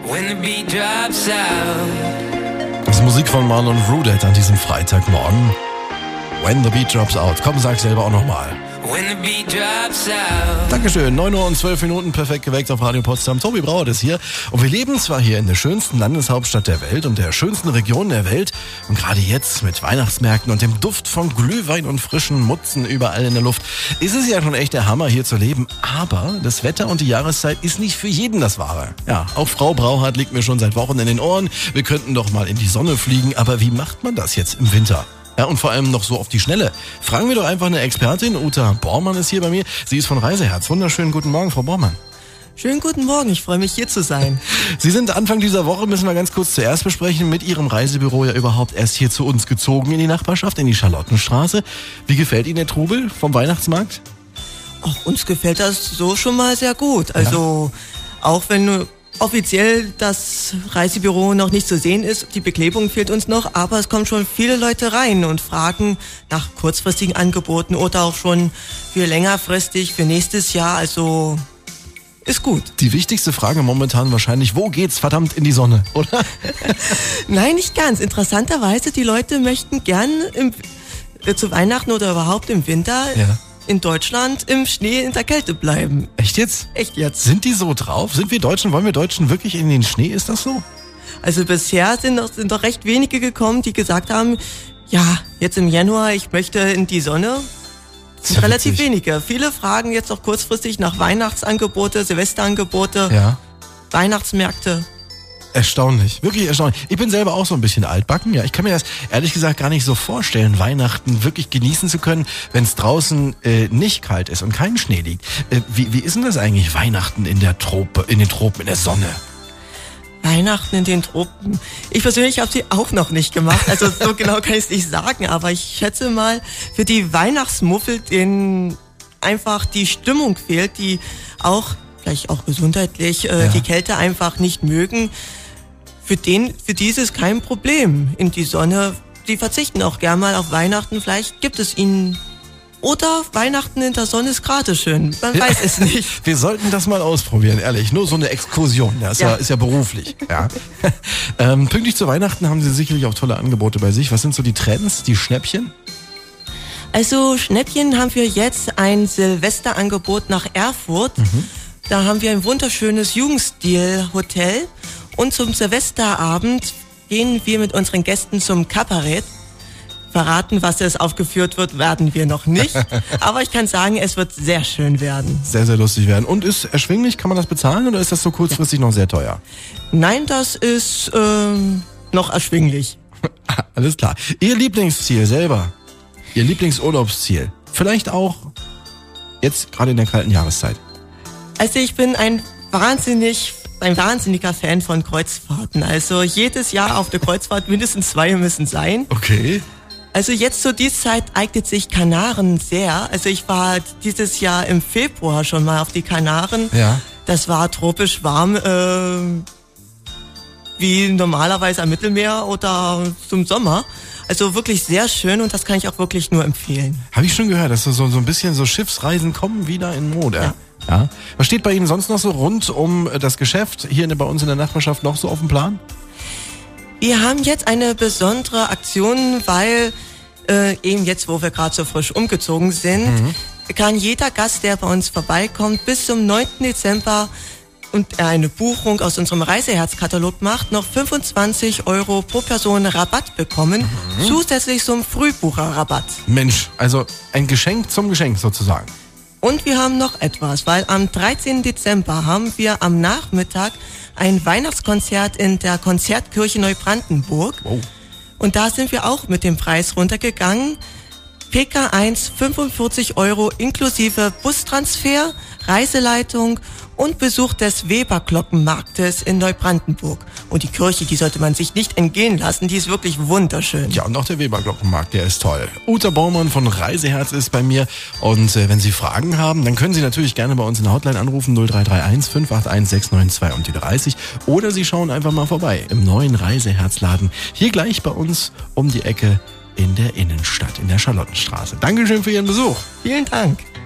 Das ist Musik von Marlon Rudet an diesem Freitagmorgen. When the beat drops out. Komm, sag selber auch nochmal. Dankeschön, 9 Uhr und 12 Minuten, perfekt geweckt auf Radio Potsdam. Tobi Brauer ist hier und wir leben zwar hier in der schönsten Landeshauptstadt der Welt und der schönsten Region der Welt und gerade jetzt mit Weihnachtsmärkten und dem Duft von Glühwein und frischen Mutzen überall in der Luft ist es ja schon echt der Hammer hier zu leben, aber das Wetter und die Jahreszeit ist nicht für jeden das Wahre. Ja, auch Frau Brauhardt liegt mir schon seit Wochen in den Ohren, wir könnten doch mal in die Sonne fliegen, aber wie macht man das jetzt im Winter? Ja, und vor allem noch so auf die Schnelle. Fragen wir doch einfach eine Expertin. Uta Bormann ist hier bei mir. Sie ist von Reiseherz. Wunderschönen guten Morgen, Frau Bormann. Schönen guten Morgen, ich freue mich hier zu sein. Sie sind Anfang dieser Woche, müssen wir ganz kurz zuerst besprechen, mit Ihrem Reisebüro ja überhaupt erst hier zu uns gezogen in die Nachbarschaft, in die Charlottenstraße. Wie gefällt Ihnen der Trubel vom Weihnachtsmarkt? Ach, uns gefällt das so schon mal sehr gut. Also auch wenn offiziell das Reisebüro noch nicht zu sehen ist, die Beklebung fehlt uns noch, aber es kommen schon viele Leute rein und fragen nach kurzfristigen Angeboten oder auch schon für längerfristig, für nächstes Jahr, also ist gut. Die wichtigste Frage momentan wahrscheinlich, wo geht's verdammt in die Sonne, oder? Nein, nicht ganz. Interessanterweise, die Leute möchten gern zu Weihnachten oder überhaupt im Winter in Deutschland im Schnee in der Kälte bleiben. Echt jetzt? Echt jetzt. Sind die so drauf? Wollen wir Deutschen wirklich in den Schnee? Ist das so? Also bisher sind doch recht wenige gekommen, die gesagt haben, ja, jetzt im Januar, ich möchte in die Sonne. Das sind relativ wenige. Viele fragen jetzt auch kurzfristig nach Weihnachtsangebote, Silvesterangebote, Weihnachtsmärkte. Erstaunlich, wirklich erstaunlich. Ich bin selber auch so ein bisschen altbacken. Ja, ich kann mir das ehrlich gesagt gar nicht so vorstellen, Weihnachten wirklich genießen zu können, wenn es draußen nicht kalt ist und kein Schnee liegt. Wie ist denn das eigentlich, Weihnachten in den Tropen, in der Sonne? Weihnachten in den Tropen. Ich persönlich habe sie auch noch nicht gemacht. Also so genau kann ich es nicht sagen, aber ich schätze mal, für die Weihnachtsmuffel, denen einfach die Stimmung fehlt, die auch vielleicht auch gesundheitlich die Kälte einfach nicht mögen. Für die ist es kein Problem in die Sonne. Die verzichten auch gern mal auf Weihnachten. Vielleicht gibt es ihnen. Oder Weihnachten in der Sonne ist gerade schön. Man weiß es nicht. Wir sollten das mal ausprobieren, ehrlich. Nur so eine Exkursion. Das ist ja beruflich. Ja. Pünktlich zu Weihnachten haben Sie sicherlich auch tolle Angebote bei sich. Was sind so die Trends, die Schnäppchen? Also Schnäppchen haben wir jetzt ein Silvesterangebot nach Erfurt. Da haben wir ein wunderschönes Jugendstil-Hotel. Und zum Silvesterabend gehen wir mit unseren Gästen zum Kabarett. Verraten, was es aufgeführt wird, werden wir noch nicht. Aber ich kann sagen, es wird sehr schön werden. Sehr, sehr lustig werden. Und ist erschwinglich? Kann man das bezahlen oder ist das so kurzfristig noch sehr teuer? Nein, das ist noch erschwinglich. Alles klar. Ihr Lieblingsziel selber? Ihr Lieblingsurlaubsziel? Vielleicht auch jetzt gerade in der kalten Jahreszeit? Also ich bin ein wahnsinniger Fan von Kreuzfahrten. Also jedes Jahr auf der Kreuzfahrt mindestens 2 müssen sein. Okay. Also jetzt zu dieser Zeit eignet sich Kanaren sehr. Also ich war dieses Jahr im Februar schon mal auf die Kanaren. Ja. Das war tropisch warm, wie normalerweise am Mittelmeer oder zum Sommer. Also wirklich sehr schön und das kann ich auch wirklich nur empfehlen. Habe ich schon gehört, dass so ein bisschen so Schiffsreisen kommen wieder in Mode. Ja. Was steht bei Ihnen sonst noch so rund um das Geschäft hier bei uns in der Nachbarschaft noch so auf dem Plan? Wir haben jetzt eine besondere Aktion, weil eben jetzt, wo wir gerade so frisch umgezogen sind, kann jeder Gast, der bei uns vorbeikommt, bis zum 9. Dezember und er eine Buchung aus unserem Reiseherzkatalog macht, noch 25 € pro Person Rabatt bekommen, zusätzlich zum Frühbucherrabatt. Mensch, also ein Geschenk zum Geschenk sozusagen. Und wir haben noch etwas, weil am 13. Dezember haben wir am Nachmittag ein Weihnachtskonzert in der Konzertkirche Neubrandenburg. Wow. Und da sind wir auch mit dem Preis runtergegangen. PK1 45 € inklusive Bustransfer, Reiseleitung und Besuch des Weberglockenmarktes in Neubrandenburg. Und die Kirche, die sollte man sich nicht entgehen lassen, die ist wirklich wunderschön. Ja, und auch der Weberglockenmarkt, der ist toll. Uta Bormann von Reiseherz ist bei mir. Und wenn Sie Fragen haben, dann können Sie natürlich gerne bei uns in der Hotline anrufen, 0331 581 692 und die 30. Oder Sie schauen einfach mal vorbei im neuen Reiseherzladen. Hier gleich bei uns um die Ecke in der Innenstadt, in der Charlottenstraße. Dankeschön für Ihren Besuch. Vielen Dank.